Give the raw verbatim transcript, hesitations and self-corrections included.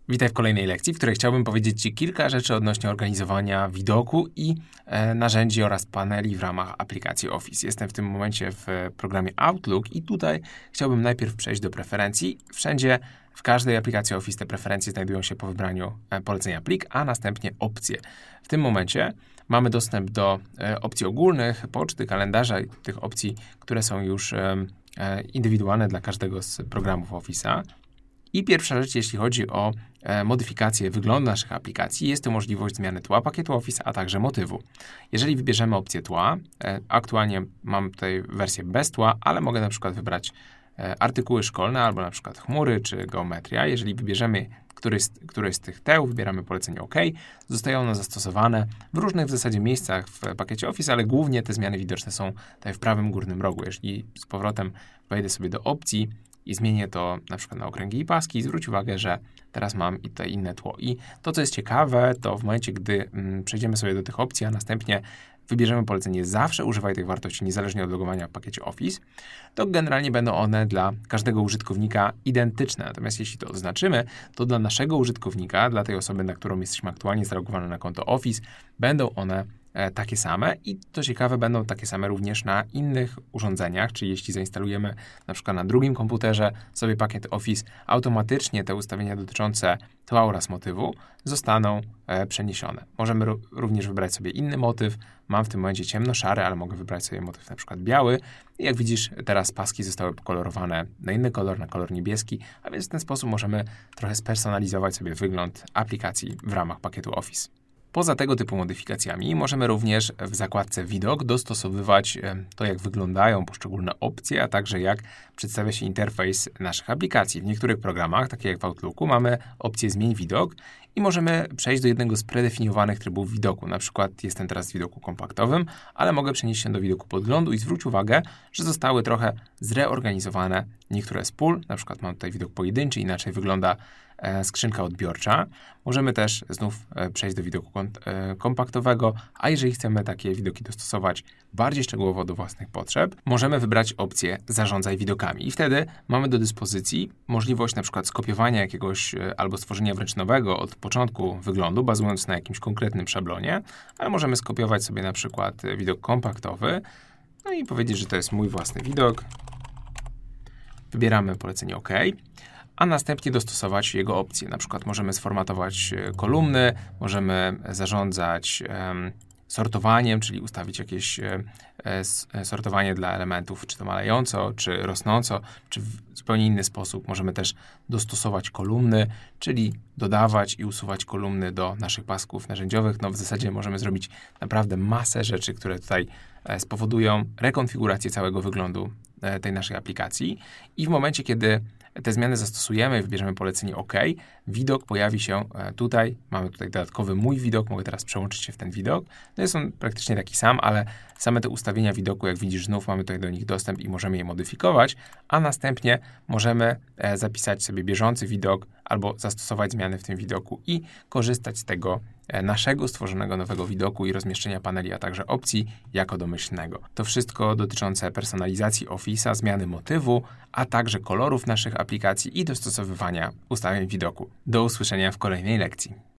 Witaj w kolejnej lekcji, w której chciałbym powiedzieć Ci kilka rzeczy odnośnie organizowania widoku i e, narzędzi oraz paneli w ramach aplikacji Office. Jestem w tym momencie w programie Outlook i tutaj chciałbym najpierw przejść do preferencji. Wszędzie, w każdej aplikacji Office te preferencje znajdują się po wybraniu e, polecenia plik, a następnie opcje. W tym momencie mamy dostęp do e, opcji ogólnych, poczty, kalendarza i tych opcji, które są już e, e, indywidualne dla każdego z programów Office'a. I pierwsza rzecz, jeśli chodzi o e, modyfikację wyglądu naszych aplikacji, jest to możliwość zmiany tła pakietu Office, a także motywu. Jeżeli wybierzemy opcję tła, e, aktualnie mam tutaj wersję bez tła, ale mogę na przykład wybrać e, artykuły szkolne, albo na przykład chmury, czy geometria. Jeżeli wybierzemy któryś z, któryś z tych teł, wybieramy polecenie OK, zostają one zastosowane w różnych w zasadzie miejscach w pakiecie Office, ale głównie te zmiany widoczne są tutaj w prawym górnym rogu. Jeżeli z powrotem wejdę sobie do opcji, i zmienię to na przykład na okręgi i paski, zwróć uwagę, że teraz mam i tutaj inne tło. I to, co jest ciekawe, to w momencie, gdy mm, przejdziemy sobie do tych opcji, a następnie wybierzemy polecenie zawsze używaj tych wartości, niezależnie od logowania w pakiecie Office, to generalnie będą one dla każdego użytkownika identyczne. Natomiast jeśli to oznaczymy, to dla naszego użytkownika, dla tej osoby, na którą jesteśmy aktualnie zalogowani na konto Office, będą one takie same i to ciekawe, będą takie same również na innych urządzeniach, czyli jeśli zainstalujemy na przykład na drugim komputerze sobie pakiet Office, automatycznie te ustawienia dotyczące tła oraz motywu zostaną e, przeniesione. Możemy r- również wybrać sobie inny motyw. Mam w tym momencie ciemno-szary, ale mogę wybrać sobie motyw na przykład biały. I jak widzisz, teraz paski zostały pokolorowane na inny kolor, na kolor niebieski, a więc w ten sposób możemy trochę spersonalizować sobie wygląd aplikacji w ramach pakietu Office. Poza tego typu modyfikacjami możemy również w zakładce Widok dostosowywać to, jak wyglądają poszczególne opcje, a także jak przedstawia się interfejs naszych aplikacji. W niektórych programach, takie jak w Outlooku, mamy opcję Zmień widok i możemy przejść do jednego z predefiniowanych trybów widoku. Na przykład jestem teraz w widoku kompaktowym, ale mogę przenieść się do widoku podglądu i zwróć uwagę, że zostały trochę zreorganizowane niektóre z pól. Na przykład mam tutaj widok pojedynczy, inaczej wygląda e, skrzynka odbiorcza. Możemy też znów e, przejść do widoku kont- e, kompaktowego, a jeżeli chcemy takie widoki dostosować bardziej szczegółowo do własnych potrzeb, możemy wybrać opcję Zarządzaj widokami i wtedy mamy do dyspozycji możliwość na przykład skopiowania jakiegoś e, albo stworzenia wręcz nowego od początku wyglądu, bazując na jakimś konkretnym szablonie, ale możemy skopiować sobie na przykład widok kompaktowy, no i powiedzieć, że to jest mój własny widok. Wybieramy polecenie OK, a następnie dostosować jego opcje. Na przykład możemy sformatować kolumny, możemy zarządzać um, sortowaniem, czyli ustawić jakieś e, sortowanie dla elementów, czy to malejąco, czy rosnąco, czy w zupełnie inny sposób. Możemy też dostosować kolumny, czyli dodawać i usuwać kolumny do naszych pasków narzędziowych. No w zasadzie możemy zrobić naprawdę masę rzeczy, które tutaj e, spowodują rekonfigurację całego wyglądu e, tej naszej aplikacji i w momencie, kiedy te zmiany zastosujemy, wybierzemy polecenie OK, widok pojawi się tutaj. Mamy tutaj dodatkowy mój widok, mogę teraz przełączyć się w ten widok. No jest on praktycznie taki sam, ale same te ustawienia widoku, jak widzisz, znów mamy tutaj do nich dostęp i możemy je modyfikować, a następnie możemy zapisać sobie bieżący widok albo zastosować zmiany w tym widoku i korzystać z tego naszego stworzonego nowego widoku i rozmieszczenia paneli, a także opcji jako domyślnego. To wszystko dotyczące personalizacji Office'a, zmiany motywu, a także kolorów naszych aplikacji i dostosowywania ustawień widoku. Do usłyszenia w kolejnej lekcji.